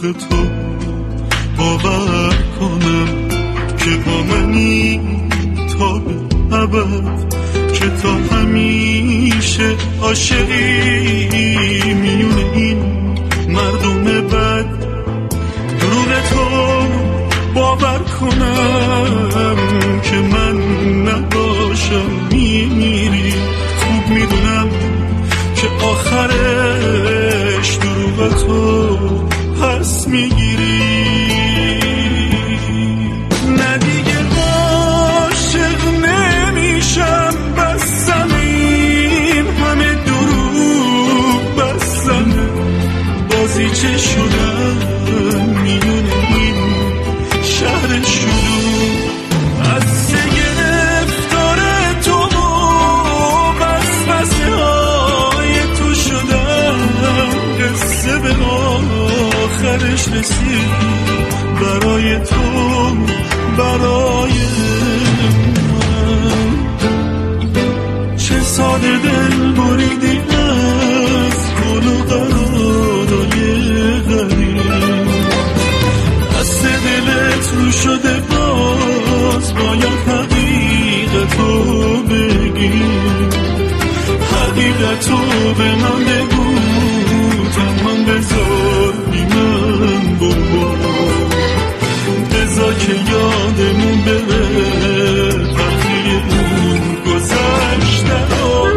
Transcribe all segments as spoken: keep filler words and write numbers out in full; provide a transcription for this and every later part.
دروغ تو باور کنم که با منی تا به ابد، که تا همیشه عاشقی میونه این مردم بد. دروغ تو باور کنم که من نباشم میمیری. خوب میدونم که آخرش دروغ تو پس میگیری. نه دیگه عاشق نمیشم، بسم این همه دروغ، بسم بازی چه شدن میونه این شهر شروع. از گرفتار تو بس بسه های تو شدم، قصه به آخرش رسید برای تو، برای من. چه ساده دل بریدی از گل و قرارای غریب، دست دلت رو شده باز باید حقیقتو بگی. حقیقتو به من بگو، تمام بذار بی من بابا، بذار که یادمون بره تلخی اون گذشته.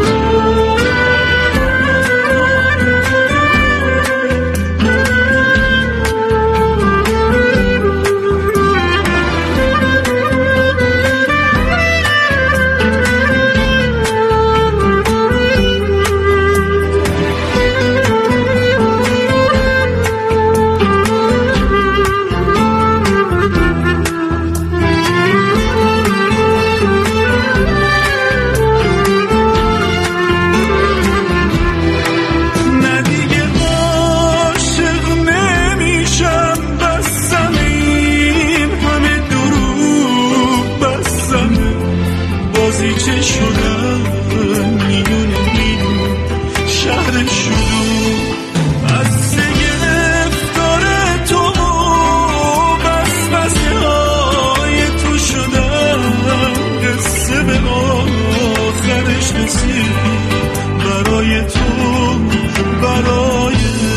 چه شدن میونه این شهر شروع. از گرفتار تو بس بسه های تو شدن، قصه به آخرش رسید برای تو، برای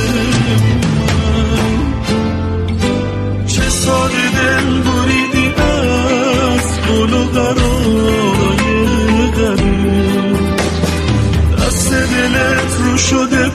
من. چه ساده دل بریدی از گل و قرار، دست دلت رو شده